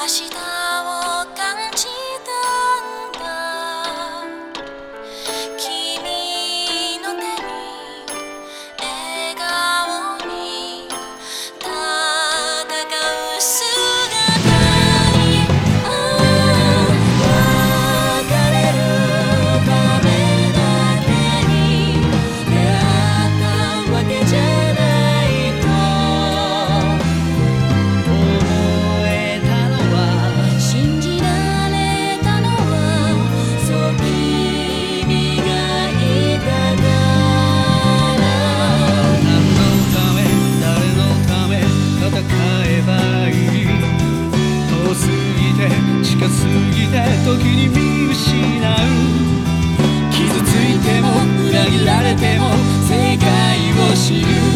日を感じたんだ。君の手に笑顔に戦う姿に別れるためだけに出会ったわけじゃないと思えたのは、信じられたのは、そう君がいたから。何のため誰のため戦えばいい。遠すぎて近すぎて時に見失う。傷ついても裏切られても世界を知る。